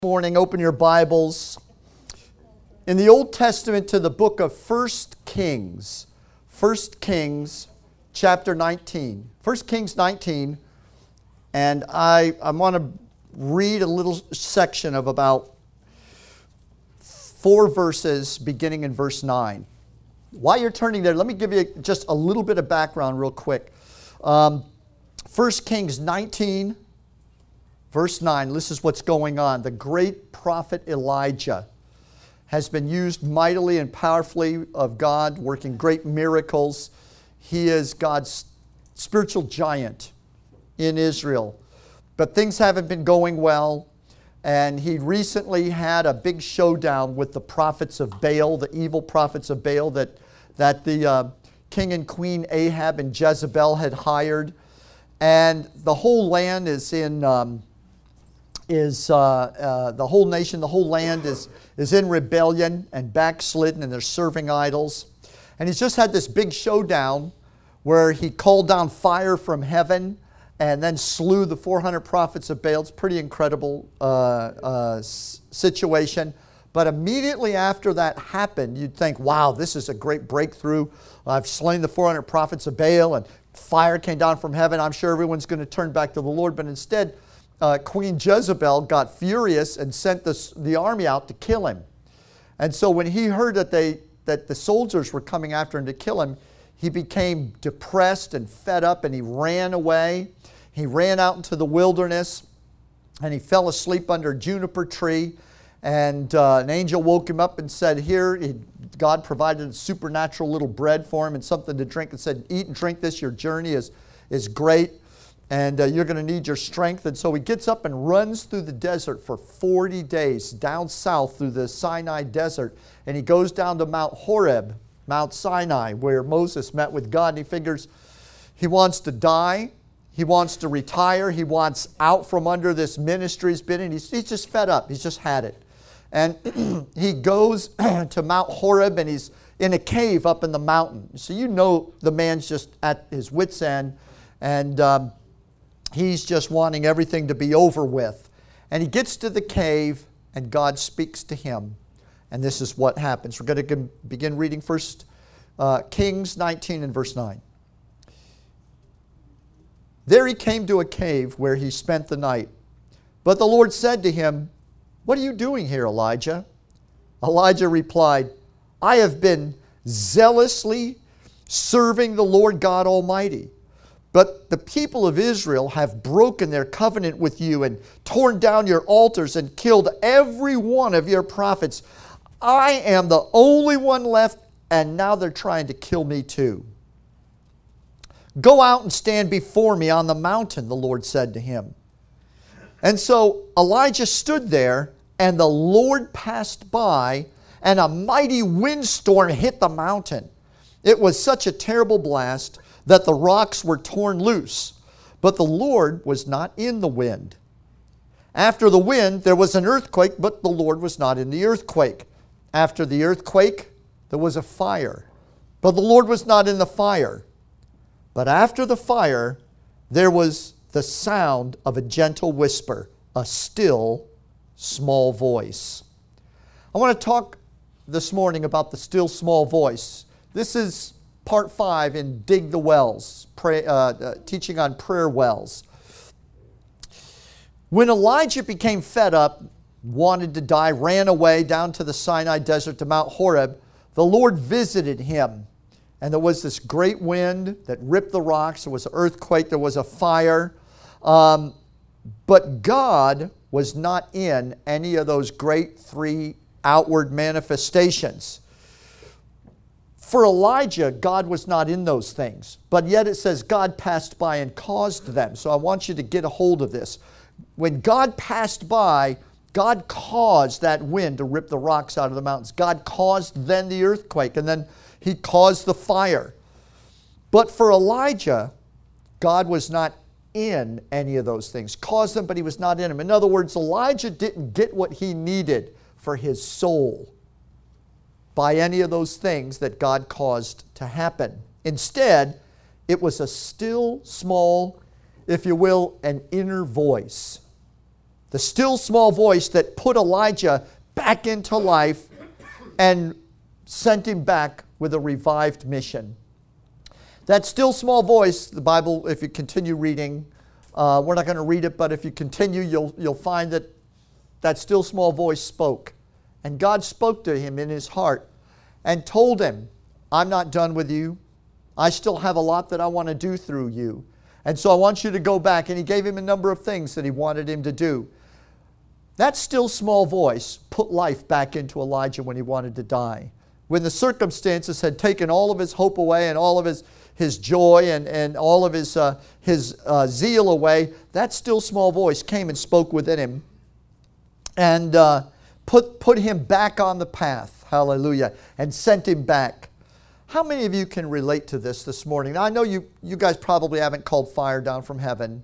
Morning, open your Bibles in the Old Testament to the book of 1 Kings. 1 Kings chapter 19. 1 Kings 19, and I want to read a little section of about 4 verses beginning in verse 9. While you're turning there, let me give you just a little bit of background real quick. 1 Kings 19 Verse 9, this is what's going on. The great prophet Elijah has been used mightily and powerfully of God, working great miracles. He is God's spiritual giant in Israel. But things haven't been going well, and he recently had a big showdown with the prophets of Baal, the evil prophets of Baal that the king and queen Ahab and Jezebel had hired. And the whole land is in... the whole nation, the whole land is in rebellion and backslidden, and they're serving idols. And he's just had this big showdown where he called down fire from heaven and then slew the 400 prophets of Baal. It's a pretty incredible situation. But immediately after that happened, you'd think, wow, this is a great breakthrough. I've slain the 400 prophets of Baal, and fire came down from heaven. I'm sure everyone's going to turn back to the Lord. But instead, Queen Jezebel got furious and sent the army out to kill him. And so when he heard that the soldiers were coming after him to kill him, he became depressed and fed up, and he ran away. He ran out into the wilderness, and he fell asleep under a juniper tree. And an angel woke him up and said, God provided a supernatural little bread for him and something to drink, and said, eat and drink this, your journey is great. And you're going to need your strength. And so he gets up and runs through the desert for 40 days, down south through the Sinai desert. And he goes down to Mount Horeb, Mount Sinai, where Moses met with God. And he figures he wants to die. He wants to retire. He wants out from under this ministry he's been in. He's just fed up. He's just had it. And he goes to Mount Horeb, and he's in a cave up in the mountain. So you know the man's just at his wit's end. And he's just wanting everything to be over with. And he gets to the cave, and God speaks to him. And this is what happens. We're going to begin reading 1 Kings 19 and verse 9. There he came to a cave where he spent the night. But the Lord said to him, "What are you doing here, Elijah?" Elijah replied, "I have been zealously serving the Lord God Almighty. But the people of Israel have broken their covenant with you and torn down your altars and killed every one of your prophets. I am the only one left, and now they're trying to kill me too. Go out and stand before me on the mountain," the Lord said to him. And so Elijah stood there, and the Lord passed by, and a mighty windstorm hit the mountain. It was such a terrible blast that the rocks were torn loose, but the Lord was not in the wind. After the wind, there was an earthquake, but the Lord was not in the earthquake. After the earthquake, there was a fire, but the Lord was not in the fire. But after the fire, there was the sound of a gentle whisper, a still, small voice. I want to talk this morning about the still, small voice. This is Part 5 in Dig the Wells, teaching on prayer wells. When Elijah became fed up, wanted to die, ran away down to the Sinai desert to Mount Horeb, the Lord visited him. And there was this great wind that ripped the rocks. There was an earthquake. There was a fire. But God was not in any of those great 3 outward manifestations. For Elijah, God was not in those things. But yet it says God passed by and caused them. So I want you to get a hold of this. When God passed by, God caused that wind to rip the rocks out of the mountains. God caused then the earthquake, and then He caused the fire. But for Elijah, God was not in any of those things. Caused them, but He was not in them. In other words, Elijah didn't get what he needed for his soul by any of those things that God caused to happen. Instead, it was a still, small, if you will, an inner voice. The still small voice that put Elijah back into life and sent him back with a revived mission. That still small voice, the Bible, if you continue reading, we're not going to read it, but if you continue, you'll find that that still small voice spoke. And God spoke to him in his heart and told him, I'm not done with you. I still have a lot that I want to do through you. And so I want you to go back. And he gave him a number of things that he wanted him to do. That still small voice put life back into Elijah when he wanted to die. When the circumstances had taken all of his hope away and all of his joy and all of his zeal away, that still small voice came and spoke within him and put him back on the path, hallelujah, and sent him back. How many of you can relate to this morning? Now, I know you guys probably haven't called fire down from heaven.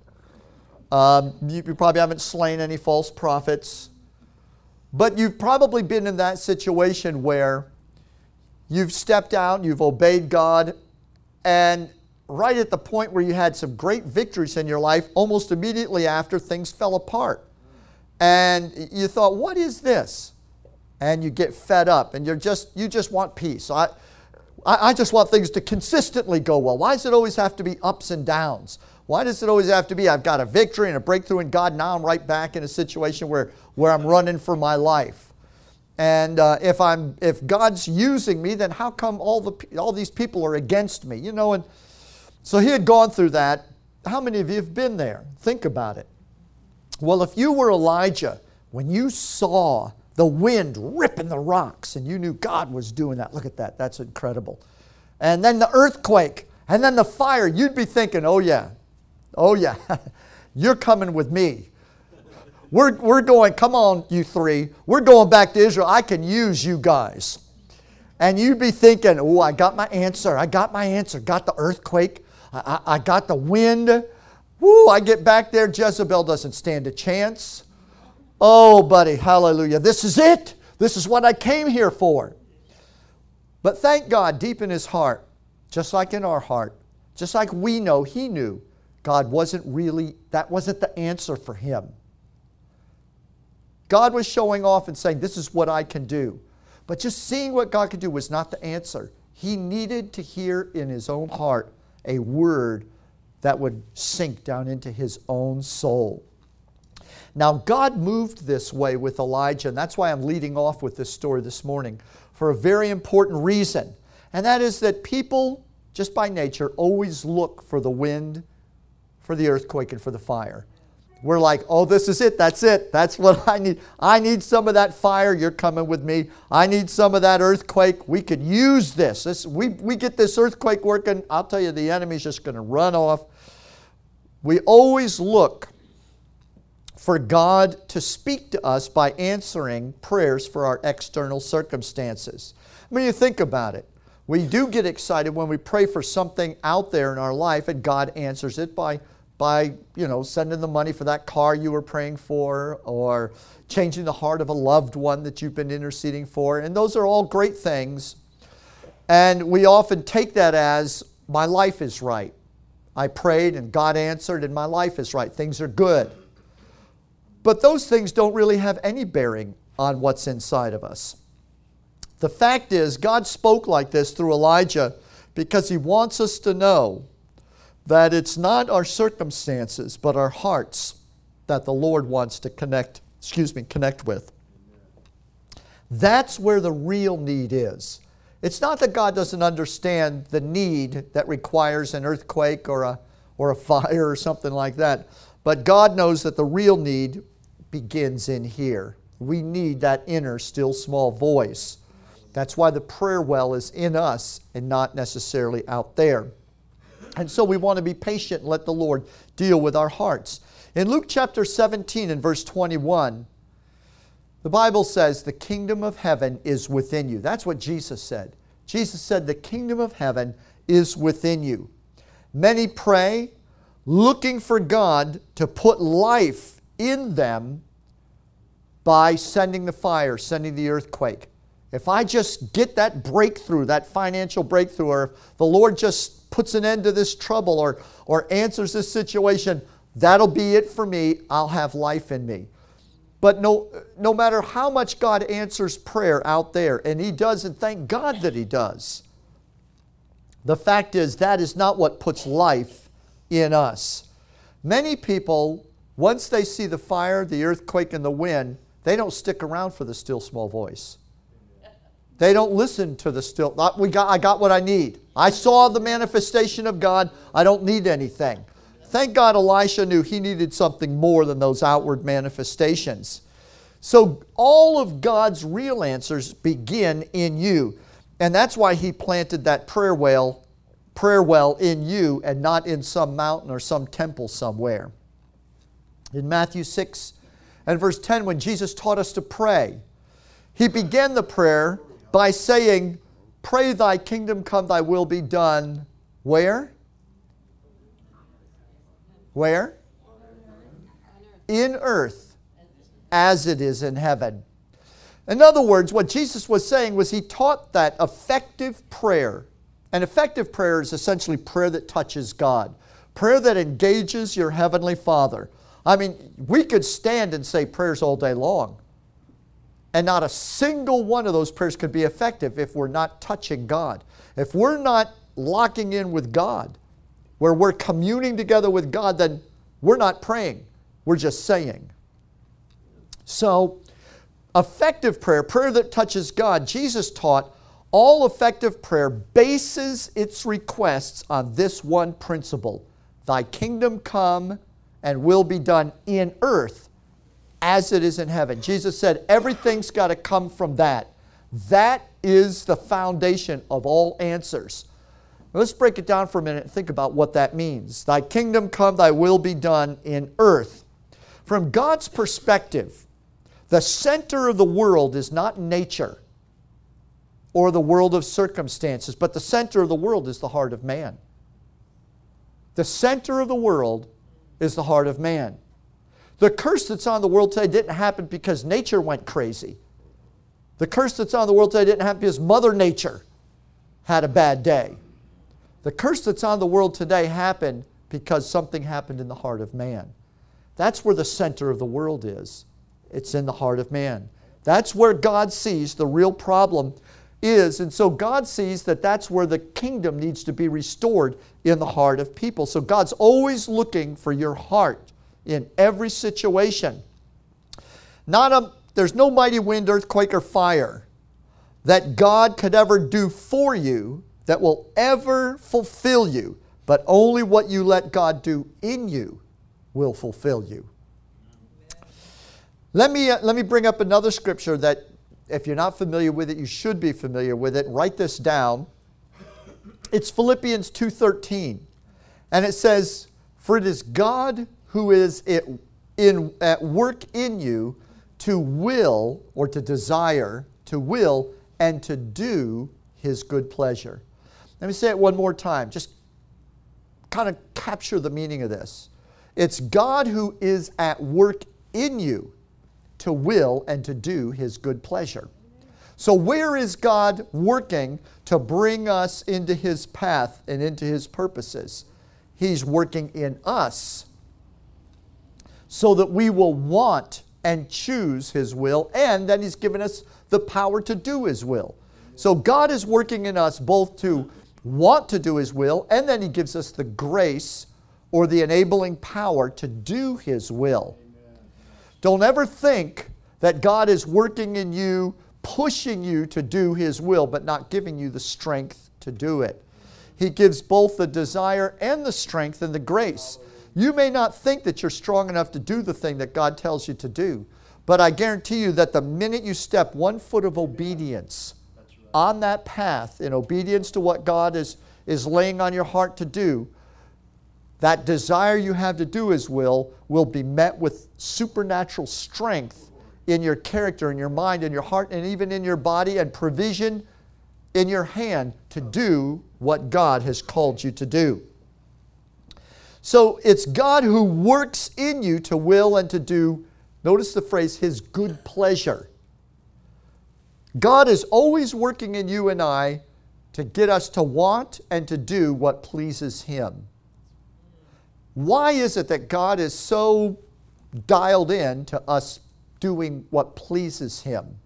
You probably haven't slain any false prophets. But you've probably been in that situation where you've stepped out, you've obeyed God, and right at the point where you had some great victories in your life, almost immediately after, things fell apart. And you thought, what is this? And you get fed up, and you just want peace. I just want things to consistently go well. Why does it always have to be ups and downs? Why does it always have to be, I've got a victory and a breakthrough in God, now I'm right back in a situation where I'm running for my life? And if God's using me, then how come all these people are against me? You know, and so he had gone through that. How many of you have been there? Think about it. Well, if you were Elijah, when you saw the wind ripping the rocks and you knew God was doing that, look at that, that's incredible. And then the earthquake, and then the fire, you'd be thinking, oh yeah, you're coming with me. We're going, come on, you three. We're going back to Israel. I can use you guys. And you'd be thinking, oh, I got my answer. Got the earthquake. I got the wind. Woo, I get back there. Jezebel doesn't stand a chance. Oh, buddy, hallelujah. This is it. This is what I came here for. But thank God, deep in his heart, just like in our heart, just like we know, he knew God that wasn't the answer for him. God was showing off and saying, this is what I can do. But just seeing what God could do was not the answer. He needed to hear in his own heart a word that would sink down into his own soul. Now, God moved this way with Elijah, and that's why I'm leading off with this story this morning, for a very important reason. And that is that people, just by nature, always look for the wind, for the earthquake, and for the fire. We're like, oh, this is it. That's what I need. I need some of that fire. You're coming with me. I need some of that earthquake. We could use this. We get this earthquake working. I'll tell you, the enemy's just going to run off. We always look for God to speak to us by answering prayers for our external circumstances. I mean, you think about it. We do get excited when we pray for something out there in our life, and God answers it by sending the money for that car you were praying for, or changing the heart of a loved one that you've been interceding for. And those are all great things. And we often take that as, my life is right. I prayed and God answered and my life is right. Things are good. But those things don't really have any bearing on what's inside of us. The fact is, God spoke like this through Elijah because he wants us to know that it's not our circumstances, but our hearts that the Lord wants to connect with. That's where the real need is. It's not that God doesn't understand the need that requires an earthquake or a fire or something like that, but God knows that the real need begins in here. We need that inner, still, small voice. That's why the prayer well is in us and not necessarily out there. And so we want to be patient and let the Lord deal with our hearts. In Luke chapter 17 and verse 21, the Bible says, the kingdom of heaven is within you. That's what Jesus said. Jesus said, the kingdom of heaven is within you. Many pray, looking for God to put life in them by sending the fire, sending the earthquake. If I just get that breakthrough, that financial breakthrough, or if the Lord just puts an end to this trouble or answers this situation, that'll be it for me. I'll have life in me. But no matter how much God answers prayer out there, and He does, and thank God that He does, the fact is that is not what puts life in us. Many people, once they see the fire, the earthquake, and the wind, they don't stick around for the still small voice. They don't listen to the still, I got what I need. I saw the manifestation of God. I don't need anything. Thank God Elisha knew he needed something more than those outward manifestations. So all of God's real answers begin in you. And that's why He planted that prayer well in you and not in some mountain or some temple somewhere. In Matthew 6 and verse 10, when Jesus taught us to pray, He began the prayer by saying, "Pray thy kingdom come, thy will be done." Where? Where? In earth, as it is in heaven. In other words, what Jesus was saying was He taught that effective prayer. And effective prayer is essentially prayer that touches God. Prayer that engages your Heavenly Father. I mean, we could stand and say prayers all day long. And not a single one of those prayers could be effective if we're not touching God. If we're not locking in with God, where we're communing together with God, then we're not praying. We're just saying. So, effective prayer, prayer that touches God, Jesus taught all effective prayer bases its requests on this one principle: thy kingdom come and will be done in earth as it is in heaven. Jesus said everything's got to come from that. That is the foundation of all answers. Now let's break it down for a minute and think about what that means. Thy kingdom come, thy will be done in earth. From God's perspective, the center of the world is not nature or the world of circumstances, but the center of the world is the heart of man. The center of the world is the heart of man. The curse that's on the world today didn't happen because nature went crazy. The curse that's on the world today didn't happen because Mother Nature had a bad day. The curse that's on the world today happened because something happened in the heart of man. That's where the center of the world is. It's in the heart of man. That's where God sees the real problem is. And so God sees that that's where the kingdom needs to be restored, in the heart of people. So God's always looking for your heart in every situation. There's no mighty wind, earthquake, or fire that God could ever do for you that will ever fulfill you, but only what you let God do in you will fulfill you. Let me bring up another scripture that, if you're not familiar with it, you should be familiar with it. Write this down. It's Philippians 2:13. And it says, "For it is God who is at work in you to will," or to desire, to will and to do His good pleasure. Let me say it one more time. Just kind of capture the meaning of this. It's God who is at work in you to will and to do His good pleasure. So where is God working to bring us into His path and into His purposes? He's working in us so that we will want and choose His will, and then He's given us the power to do His will. So God is working in us both to want to do His will, and then He gives us the grace or the enabling power to do His will. Amen. Don't ever think that God is working in you, pushing you to do His will, but not giving you the strength to do it. He gives both the desire and the strength and the grace. You may not think that you're strong enough to do the thing that God tells you to do, but I guarantee you that the minute you step 1 foot of obedience on that path, in obedience to what God is laying on your heart to do, that desire you have to do His will be met with supernatural strength in your character, in your mind, in your heart, and even in your body, and provision in your hand to do what God has called you to do. So it's God who works in you to will and to do, notice the phrase, His good pleasure. God is always working in you and I to get us to want and to do what pleases Him. Why is it that God is so dialed in to us doing what pleases Him.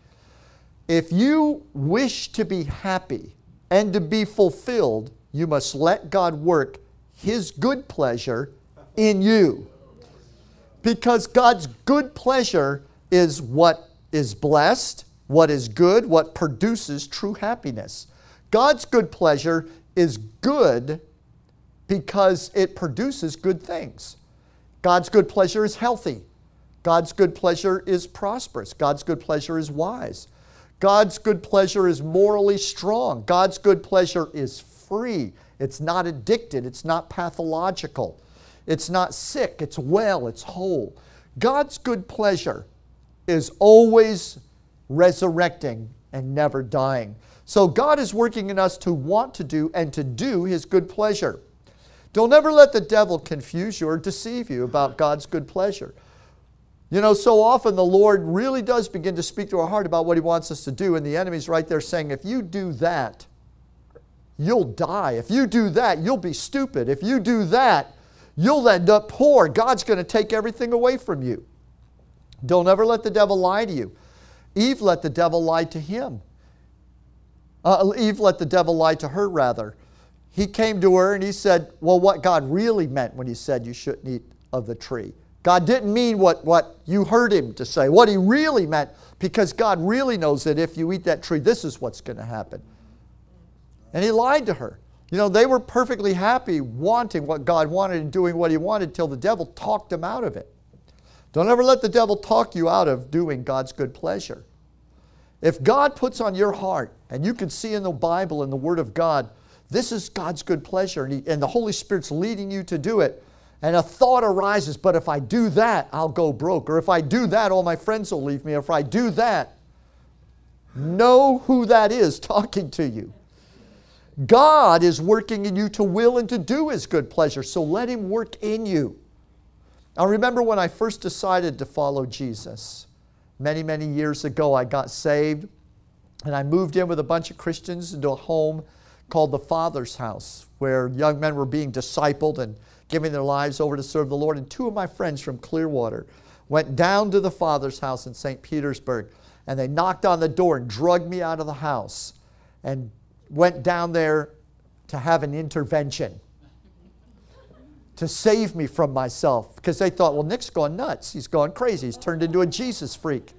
If you wish to be happy and to be fulfilled, you must let God work His good pleasure in you. Because God's good pleasure is what is blessed, what is good, what produces true happiness. God's good pleasure is good because it produces good things. God's good pleasure is healthy. God's good pleasure is prosperous. God's good pleasure is wise. God's good pleasure is morally strong. God's good pleasure is free. It's not addicted. It's not pathological. It's not sick. It's well. It's whole. God's good pleasure is always resurrecting and never dying. So God is working in us to want to do and to do His good pleasure. Don't ever let the devil confuse you or deceive you about God's good pleasure. You know, so often the Lord really does begin to speak to our heart about what He wants us to do, and the enemy's right there saying, if you do that, you'll die. If you do that, you'll be stupid. If you do that, you'll end up poor. God's going to take everything away from you. Don't ever let the devil lie to you. Eve let the devil lie to him. Eve let the devil lie to her, rather. He came to her and he said, well, what God really meant when He said you shouldn't eat of the tree. God didn't mean what you heard Him to say. What He really meant, because God really knows that if you eat that tree, this is what's going to happen. And He lied to her. You know, they were perfectly happy wanting what God wanted and doing what He wanted till the devil talked them out of it. Don't ever let the devil talk you out of doing God's good pleasure. If God puts on your heart, and you can see in the Bible, in the Word of God, this is God's good pleasure, and the Holy Spirit's leading you to do it, and a thought arises, but if I do that, I'll go broke. Or if I do that, all my friends will leave me. Or if I do that, know who that is talking to you. God is working in you to will and to do His good pleasure, so let Him work in you. I remember when I first decided to follow Jesus. Many, many years ago, I got saved, and I moved in with a bunch of Christians into a home called the Father's House, where young men were being discipled and giving their lives over to serve the Lord. And two of my friends from Clearwater went down to the Father's House in St. Petersburg, and they knocked on the door and drugged me out of the house and went down there to have an intervention to save me from myself, because they thought, well, Nick's gone nuts. He's gone crazy. He's turned into a Jesus freak.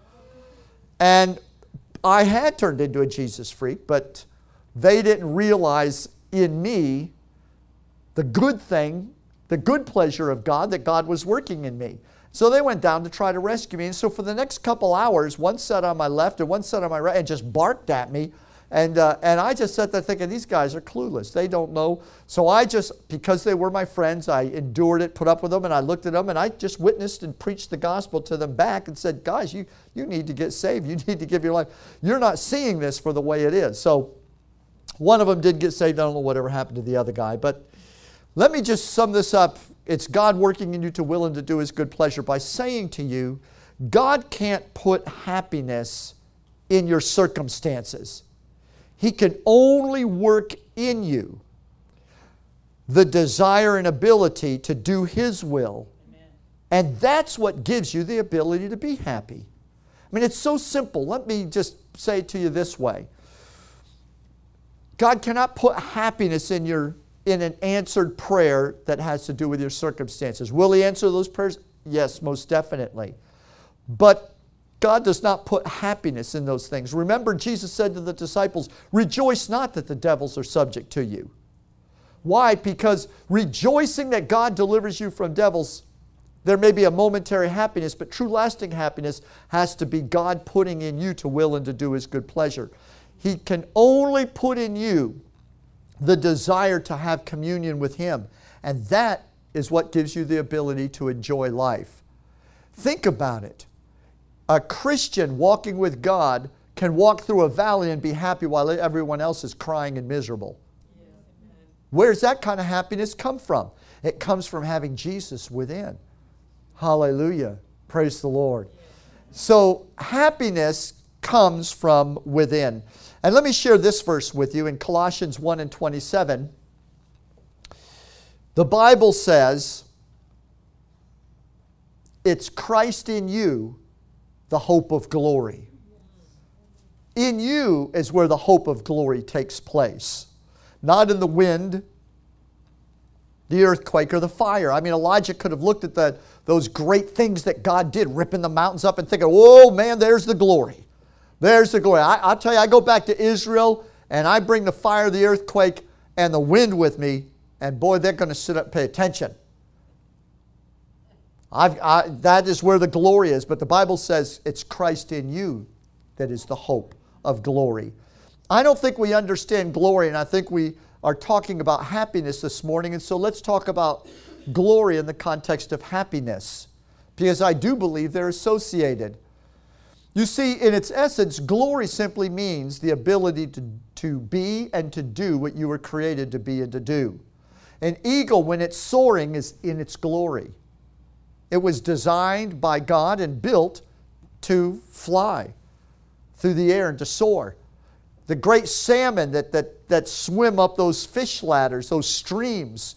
And I had turned into a Jesus freak, but they didn't realize in me the good thing, the good pleasure of God, that God was working in me. So they went down to try to rescue me. And so for the next couple hours, one sat on my left and one sat on my right and just barked at me. And I just sat there thinking, these guys are clueless. They don't know. So I just, because they were my friends, I endured it, put up with them, and I looked at them, and I just witnessed and preached the gospel to them back and said, guys, you need to get saved. You need to give your life. You're not seeing this for the way it is. So one of them did get saved. I don't know whatever happened to the other guy. But let me just sum this up. It's God working in you to will and to do His good pleasure by saying to you, God can't put happiness in your circumstances. He can only work in you the desire and ability to do His will. Amen. And that's what gives you the ability to be happy. I mean, it's so simple. Let me just say it to you this way. God cannot put happiness in an answered prayer that has to do with your circumstances. Will He answer those prayers? Yes, most definitely. But God does not put happiness in those things. Remember, Jesus said to the disciples, rejoice not that the devils are subject to you. Why? Because rejoicing that God delivers you from devils, there may be a momentary happiness, but true lasting happiness has to be God putting in you to will and to do His good pleasure. He can only put in you the desire to have communion with Him. And that is what gives you the ability to enjoy life. Think about it. A Christian walking with God can walk through a valley and be happy while everyone else is crying and miserable. Where's that kind of happiness come from? It comes from having Jesus within. Hallelujah. Praise the Lord. So happiness comes from within. And let me share this verse with you in Colossians 1:27. The Bible says, it's Christ in you, the hope of glory. In you is where the hope of glory takes place. Not in the wind, the earthquake, or the fire. I mean, Elijah could have looked at those great things that God did, ripping the mountains up and thinking, whoa, man, there's the glory. There's the glory. I'll tell you, I go back to Israel, and I bring the fire, the earthquake, and the wind with me, and boy, they're going to sit up and pay attention. That is where the glory is. But the Bible says it's Christ in you that is the hope of glory. I don't think we understand glory, and I think we are talking about happiness this morning. And so let's talk about glory in the context of happiness, because I do believe they're associated. You see, in its essence, glory simply means the ability to be and to do what you were created to be and to do. An eagle, when it's soaring, is in its glory. It was designed by God and built to fly through the air and to soar. The great salmon that swim up those fish ladders, those streams,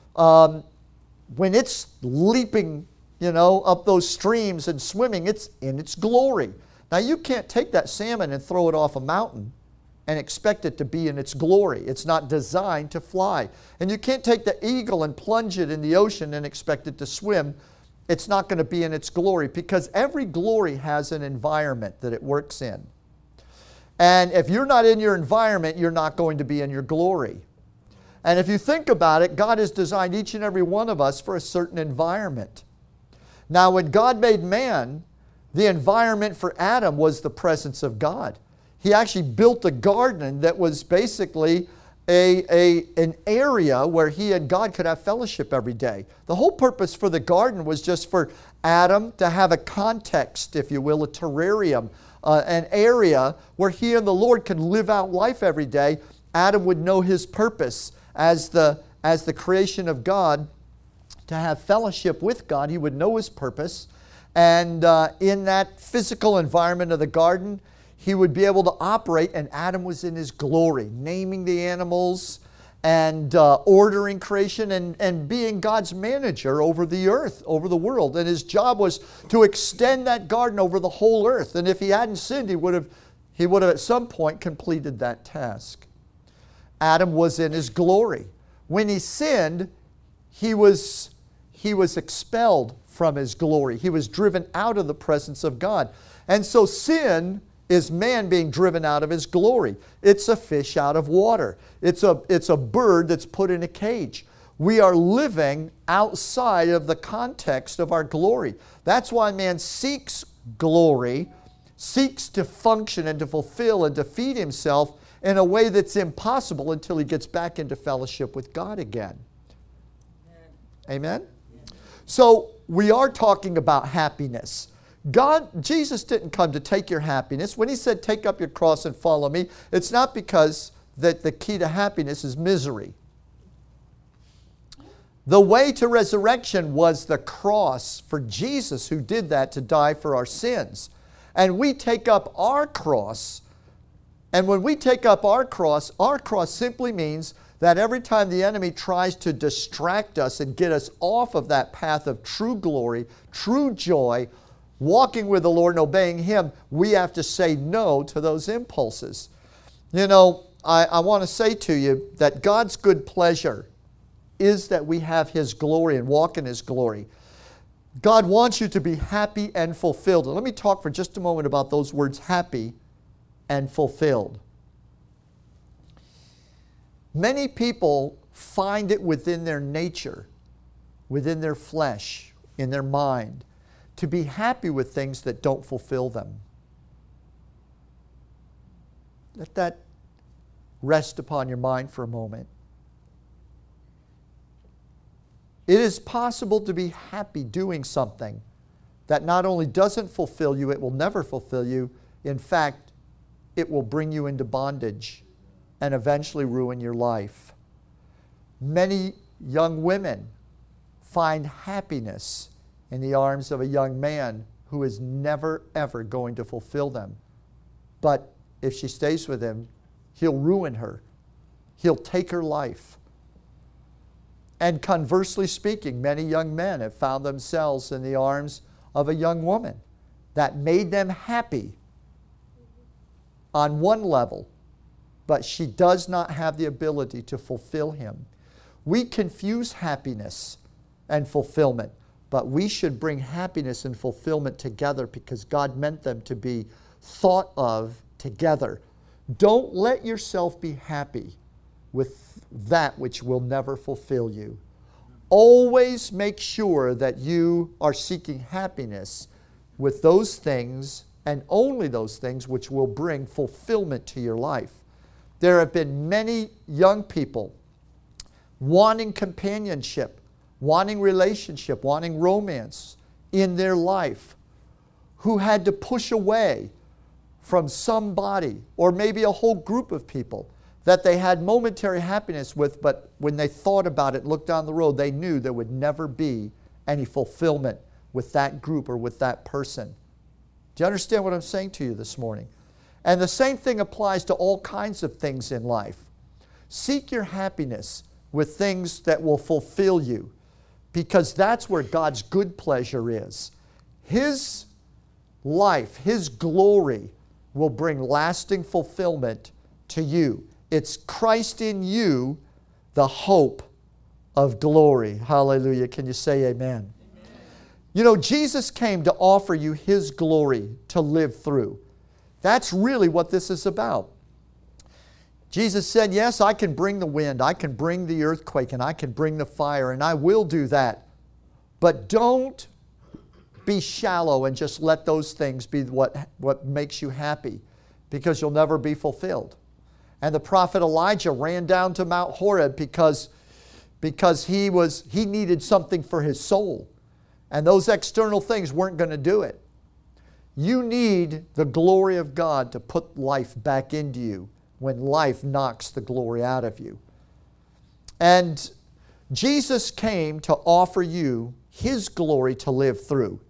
when it's leaping, up those streams and swimming, it's in its glory. Now, you can't take that salmon and throw it off a mountain and expect it to be in its glory. It's not designed to fly. And you can't take the eagle and plunge it in the ocean and expect it to swim. It's not going to be in its glory, because every glory has an environment that it works in. And if you're not in your environment, you're not going to be in your glory. And if you think about it, God has designed each and every one of us for a certain environment. Now, when God made man, the environment for Adam was the presence of God. He actually built a garden that was basically an area where he and God could have fellowship every day. The whole purpose for the garden was just for Adam to have a context, if you will, a terrarium, an area where he and the Lord could live out life every day. Adam would know his purpose as the creation of God, to have fellowship with God. He would know his purpose. And in that physical environment of the garden, he would be able to operate, and Adam was in his glory, naming the animals and ordering creation and being God's manager over the earth, over the world. And his job was to extend that garden over the whole earth. And if he hadn't sinned, he would have at some point completed that task. Adam was in his glory. When he sinned, he was expelled from his glory. He was driven out of the presence of God. And so sin is man being driven out of his glory. It's a fish out of water. It's a bird that's put in a cage. We are living outside of the context of our glory. That's why man seeks glory, seeks to function and to fulfill and to feed himself in a way that's impossible until he gets back into fellowship with God again. Amen? So we are talking about happiness. Jesus didn't come to take your happiness. When he said, take up your cross and follow me, it's not because that the key to happiness is misery. The way to resurrection was the cross for Jesus, who did that to die for our sins. And we take up our cross. And when we take up our cross simply means that every time the enemy tries to distract us and get us off of that path of true glory, true joy, walking with the Lord and obeying Him, we have to say no to those impulses. I want to say to you that God's good pleasure is that we have His glory and walk in His glory. God wants you to be happy and fulfilled. And let me talk for just a moment about those words, happy and fulfilled. Many people find it within their nature, within their flesh, in their mind, to be happy with things that don't fulfill them. Let that rest upon your mind for a moment. It is possible to be happy doing something that not only doesn't fulfill you, it will never fulfill you. In fact, it will bring you into bondage and eventually ruin your life. Many young women find happiness in the arms of a young man who is never, ever going to fulfill them. But if she stays with him, he'll ruin her. He'll take her life. And conversely speaking, many young men have found themselves in the arms of a young woman, that made them happy on one level, but she does not have the ability to fulfill him. We confuse happiness and fulfillment, but we should bring happiness and fulfillment together because God meant them to be thought of together. Don't let yourself be happy with that which will never fulfill you. Always make sure that you are seeking happiness with those things and only those things which will bring fulfillment to your life. There have been many young people wanting companionship, wanting relationship, wanting romance in their life, who had to push away from somebody or maybe a whole group of people that they had momentary happiness with, but when they thought about it, looked down the road, they knew there would never be any fulfillment with that group or with that person. Do you understand what I'm saying to you this morning? And the same thing applies to all kinds of things in life. Seek your happiness with things that will fulfill you, because that's where God's good pleasure is. His life, His glory will bring lasting fulfillment to you. It's Christ in you, the hope of glory. Hallelujah. Can you say amen? You know, Jesus came to offer you His glory to live through. That's really what this is about. Jesus said, yes, I can bring the wind, I can bring the earthquake, and I can bring the fire, and I will do that. But don't be shallow and just let those things be what makes you happy, because you'll never be fulfilled. And the prophet Elijah ran down to Mount Horeb because he needed something for his soul. And those external things weren't going to do it. You need the glory of God to put life back into you when life knocks the glory out of you. And Jesus came to offer you His glory to live through.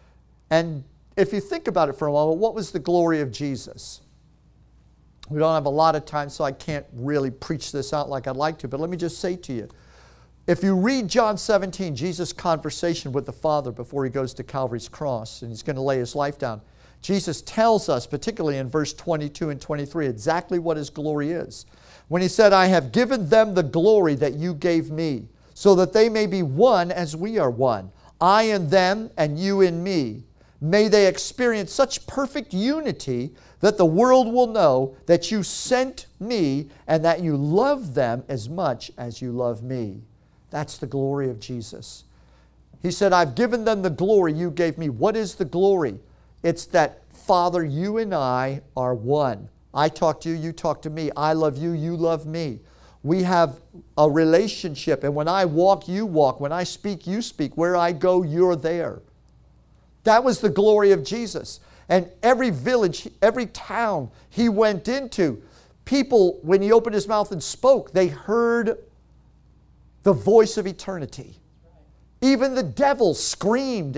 And if you think about it for a moment, what was the glory of Jesus? We don't have a lot of time, so I can't really preach this out like I'd like to, but let me just say to you, if you read John 17, Jesus' conversation with the Father before He goes to Calvary's cross and He's going to lay His life down, Jesus tells us, particularly in verse 22 and 23, exactly what His glory is. When He said, I have given them the glory that you gave me, so that they may be one as we are one. I in them and you in me. May they experience such perfect unity that the world will know that you sent me and that you love them as much as you love me. That's the glory of Jesus. He said, I've given them the glory you gave me. What is the glory? It's that, Father, you and I are one. I talk to you, you talk to me. I love you, you love me. We have a relationship, and when I walk, you walk. When I speak, you speak. Where I go, you're there. That was the glory of Jesus. And every village, every town He went into, people, when He opened His mouth and spoke, they heard the voice of eternity. Even the devil screamed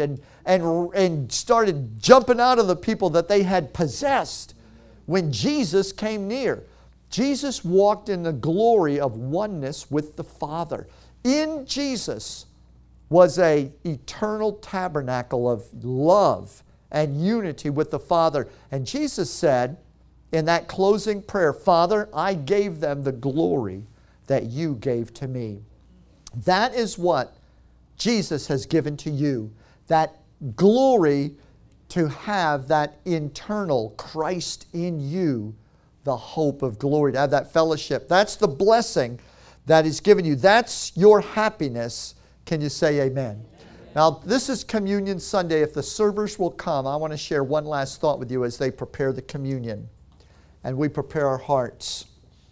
and started jumping out of the people that they had possessed when Jesus came near. Jesus walked in the glory of oneness with the Father. In Jesus was an eternal tabernacle of love and unity with the Father. And Jesus said in that closing prayer, Father, I gave them the glory that you gave to me. That is what Jesus has given to you. That glory to have that internal Christ in you, the hope of glory, to have that fellowship. That's the blessing that is given you. That's your happiness. Can you say amen? Now, this is Communion Sunday. If the servers will come, I want to share one last thought with you as they prepare the communion and we prepare our hearts.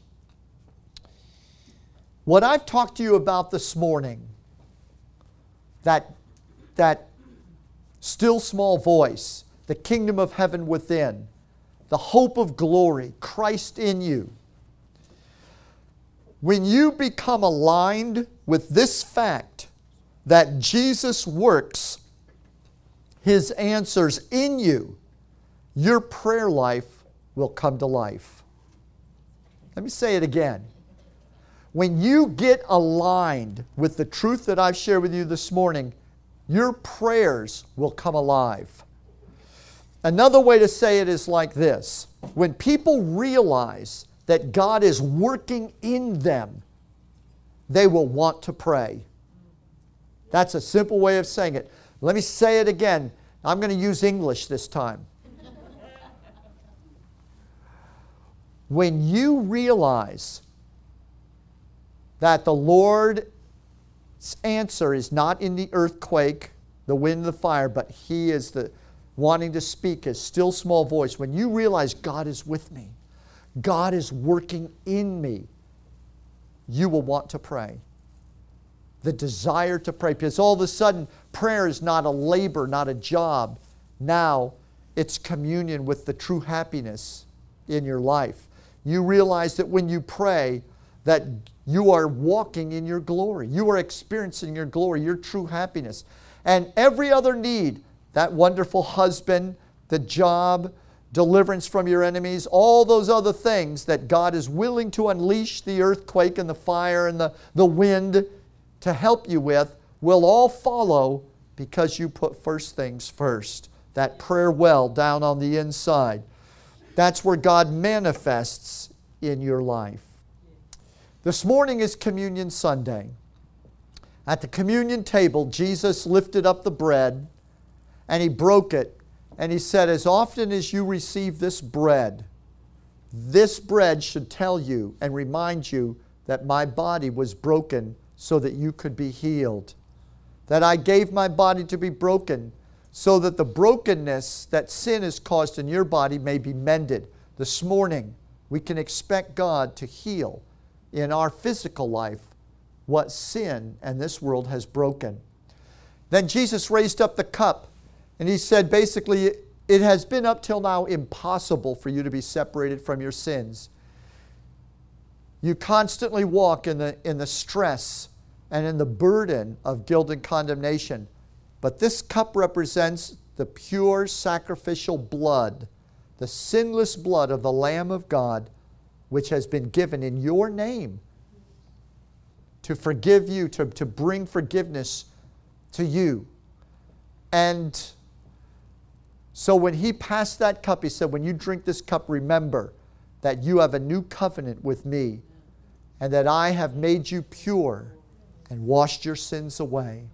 What I've talked to you about this morning, that still small voice, the kingdom of heaven within, the hope of glory, Christ in you. When you become aligned with this fact that Jesus works His answers in you, your prayer life will come to life. Let me say it again. When you get aligned with the truth that I've shared with you this morning, your prayers will come alive. Another way to say it is like this. When people realize that God is working in them, they will want to pray. That's a simple way of saying it. Let me say it again. I'm going to use English this time. When you realize that the Lord's answer is not in the earthquake, the wind, the fire, but He is the wanting to speak His still small voice. When you realize God is with me, God is working in me, you will want to pray. The desire to pray. Because all of a sudden, prayer is not a labor, not a job. Now, it's communion with the true happiness in your life. You realize that when you pray, that you are walking in your glory. You are experiencing your glory, your true happiness. And every other need, that wonderful husband, the job, deliverance from your enemies, all those other things that God is willing to unleash the earthquake and the fire and the wind to help you with, will all follow because you put first things first. That prayer well down on the inside. That's where God manifests in your life. This morning is Communion Sunday. At the communion table, Jesus lifted up the bread and He broke it. And He said, as often as you receive this bread should tell you and remind you that my body was broken so that you could be healed. That I gave my body to be broken so that the brokenness that sin has caused in your body may be mended. This morning, we can expect God to heal in our physical life what sin and this world has broken. Then Jesus raised up the cup and He said basically, it has been up till now impossible for you to be separated from your sins. You constantly walk in the stress and in the burden of guilt and condemnation. But this cup represents the pure sacrificial blood, the sinless blood of the Lamb of God, which has been given in your name to forgive you, to bring forgiveness to you. And so when He passed that cup, He said, when you drink this cup, remember that you have a new covenant with me and that I have made you pure and washed your sins away.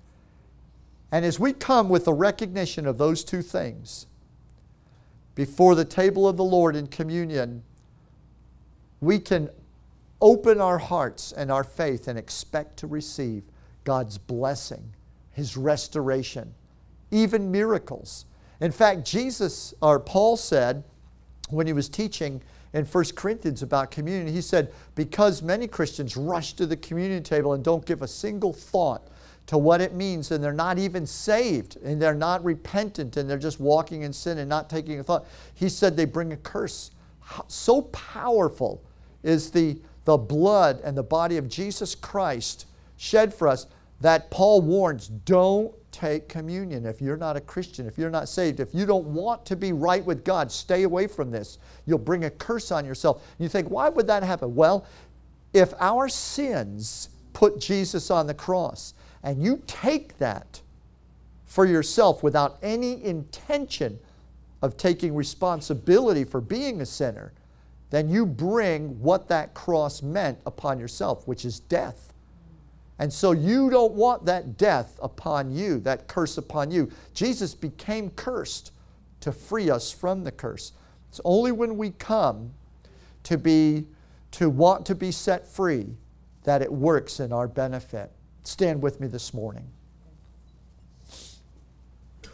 And as we come with the recognition of those two things before the table of the Lord in communion, we can open our hearts and our faith and expect to receive God's blessing, His restoration, even miracles. In fact, Paul said when he was teaching in 1 Corinthians about communion, he said, because many Christians rush to the communion table and don't give a single thought to what it means, and they're not even saved, and they're not repentant, and they're just walking in sin and not taking a thought. He said they bring a curse. So powerful is the blood and the body of Jesus Christ shed for us that Paul warns, don't take communion if you're not a Christian, if you're not saved. If you don't want to be right with God, stay away from this. You'll bring a curse on yourself. You think, why would that happen? Well, if our sins put Jesus on the cross, and you take that for yourself without any intention of taking responsibility for being a sinner, then you bring what that cross meant upon yourself, which is death. And so you don't want that death upon you, that curse upon you. Jesus became cursed to free us from the curse. It's only when we come to want to be set free that it works in our benefit. Stand with me this morning.